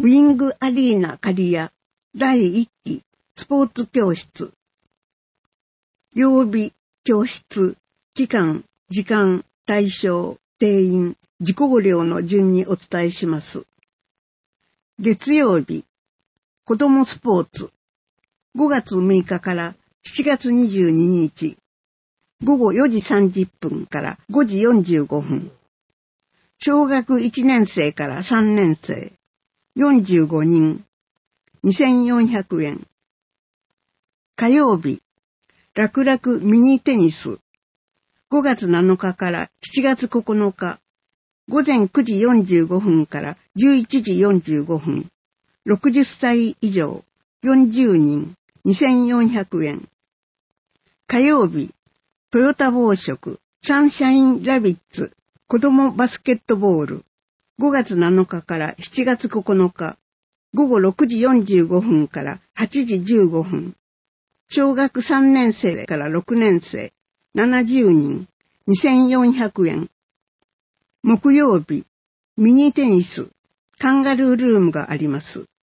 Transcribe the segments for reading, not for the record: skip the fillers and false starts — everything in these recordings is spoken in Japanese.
ウィングアリーナ刈谷第1期スポーツ教室。曜日、教室、期間、時間、対象、定員、受講料の順にお伝えします。月曜日、子どもスポーツ。5月6日から7月22日。午後4時30分から5時45分。小学1年生から3年生。45人。2400円。火曜日。楽々ミニテニス。5月7日から7月9日。午前9時45分から11時45分。60歳以上。40人。2400円。火曜日。トヨタ紡織。サンシャインラビッツ。子供バスケットボール。5月7日から7月9日。午後6時45分から8時15分。小学3年生から6年生。70人。2400円。木曜日。ミニテニス。カンガルールームがあります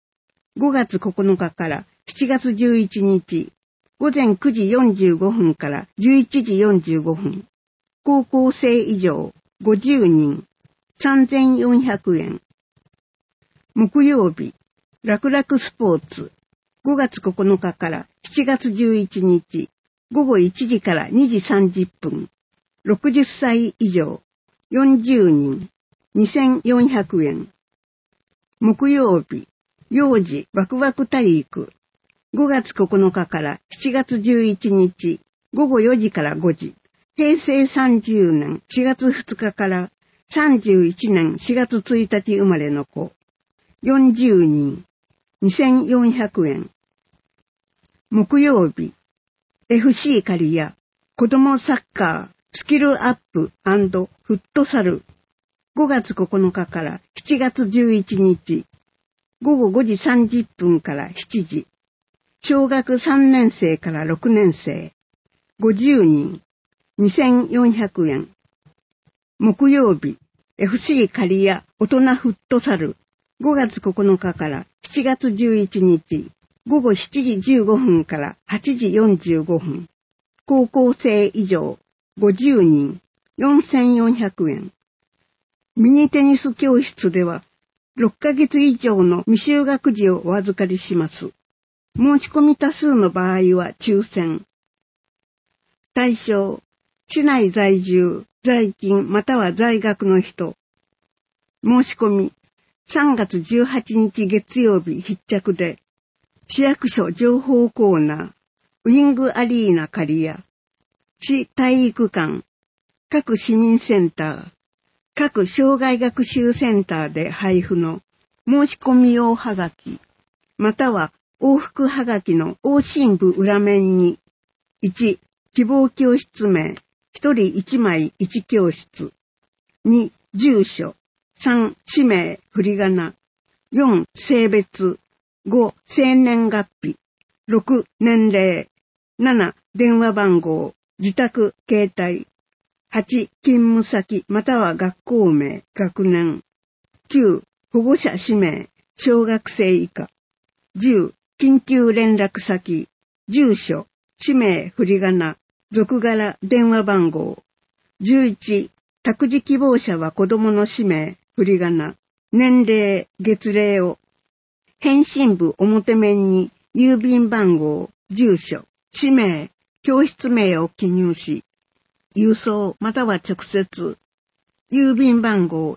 。5月9日から7月11日。午前9時45分から11時45分。高校生以上50人。3400円。木曜日。楽々スポーツ。5月9日から7月11日。午後1時から2時30分。60歳以上。40人。2400円。木曜日。幼児ワクワク体育。5月9日から7月11日。午後4時から5時。平成30年4月2日から31年4月1日生まれの子。40人。2400円。木曜日。FC 刈谷。子供サッカー。スキルアップ&フットサル。5月9日から7月11日。午後5時30分から7時。小学3年生から6年生。50人。2400円。木曜日。FC 刈谷大人フットサル。5月9日から7月11日。午後7時15分から8時45分。高校生以上50人。4400円。ミニテニス教室では6ヶ月以上の未就学児をお預かりします。申し込み多数の場合は抽選。対象、市内在住、在勤または在学の人。申し込み、3月18日月曜日必着で、市役所情報コーナー、ウィングアリーナ刈谷、市体育館、各市民センター、各障害学習センターで配布の申し込み用はがき、または往復はがきの往診部裏面に、1、希望教室名、1人1枚1教室、2、住所、3、氏名、振り仮名、4、性別、5、生年月日、6、年齢、7、電話番号、自宅、携帯、8、勤務先または学校名、学年、9、保護者氏名、小学生以下、10、緊急連絡先、住所、氏名、振り仮名、属柄、電話番号、11、託児希望者は子供の氏名、振り仮名、年齢、月齢を、返信部表面に郵便番号、住所、氏名、教室名を記入し、郵送または直接、郵便番号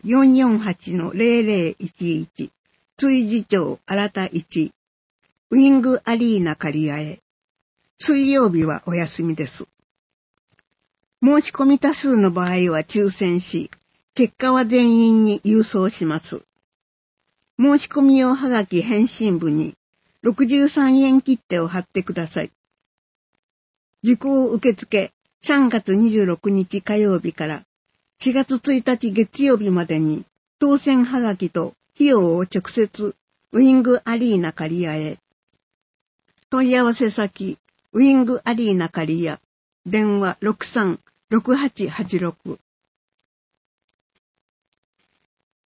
448-0011、追事町新田1、ウィングアリーナ刈谷へ。水曜日はお休みです。申し込み多数の場合は抽選し、結果は全員に郵送します。申し込み用はがき返信部に63円切手を貼ってください。受講受付3月26日火曜日から4月1日月曜日までに当選はがきと費用を直接ウィングアリーナ刈谷へ。問い合わせ先ウィングアリーナ刈谷。電話63-6886